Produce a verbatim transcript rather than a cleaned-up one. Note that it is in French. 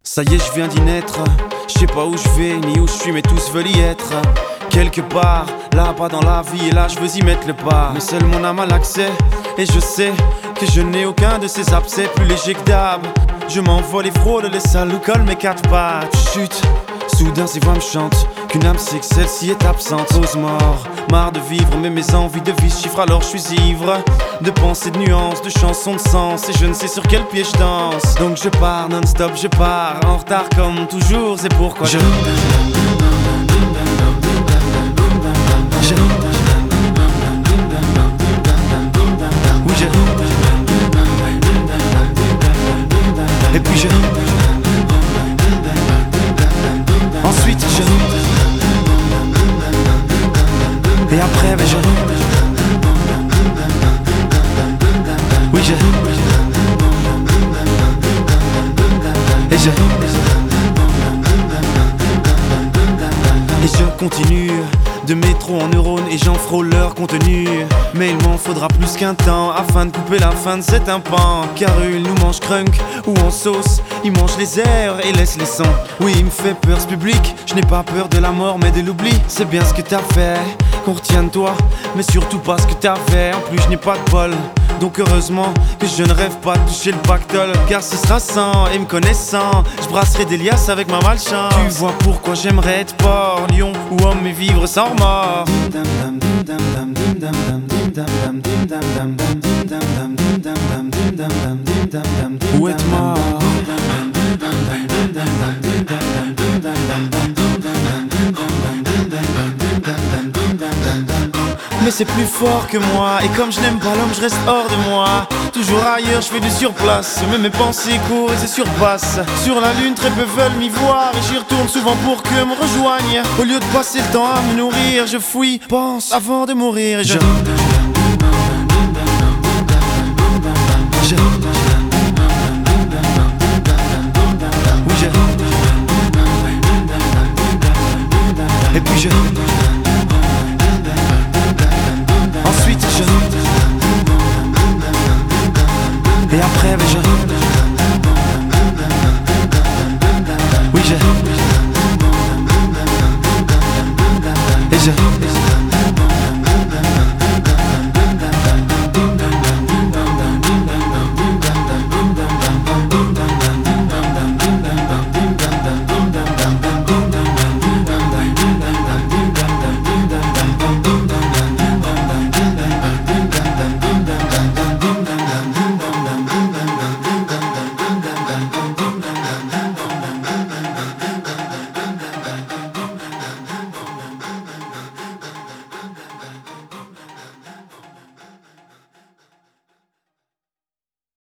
Ça y est, je viens d'y naître. Je sais pas où je vais, ni où je suis, mais tous veulent y être. Quelque part, là-bas dans la vie, et là je veux y mettre le pas. Mais seul mon âme a l'accès, et je sais que je n'ai aucun de ces abcès. Plus léger que d'hab, je m'envole et frôle les salles où collent mes quatre pattes. Chut, soudain ces voix me chantent qu'une âme sait que celle-ci est absente. Pause mort, marre de vivre, mais mes envies de vie se chiffrent, alors je suis ivre de pensées, de nuances, de chansons, de sens, et je ne sais sur quel pied je danse. Donc je pars non-stop, je pars en retard comme toujours, c'est pourquoi je... Je... Oui je... Et puis je... Ensuite je... Et après ben je... Oui je... Et je... Et je continue de métro en neurones et j'en frôle leur contenu. Mais il m'en faudra plus qu'un temps afin de couper la fin de cet impan. Car eux ils nous mangent crunk ou en sauce, ils mangent les airs et laissent les sons. Oui il me fait peur ce public, je n'ai pas peur de la mort mais de l'oubli. C'est bien ce que t'as fait, qu'on retient de toi, mais surtout pas ce que t'avais. En plus je n'ai pas de bol, donc heureusement que je ne rêve pas de toucher le pactole. Car ce sera sans, et me connaissant, je brasserai des liasses avec ma malchance. Tu vois pourquoi j'aimerais être porc, lion ou homme et vivre sans remords. Ou être mort. Mais c'est plus fort que moi, et comme je n'aime pas l'homme, je reste hors de moi. Toujours ailleurs, je fais du surplace, mais mes pensées courent et se surpassent. Sur la lune, très peu veulent m'y voir, et j'y retourne souvent pour que me rejoignent. Au lieu de passer le temps à me nourrir, je fouille, pense avant de mourir. Et je... je... Oui, je... Et puis je... Ensuite je... Et après ben je...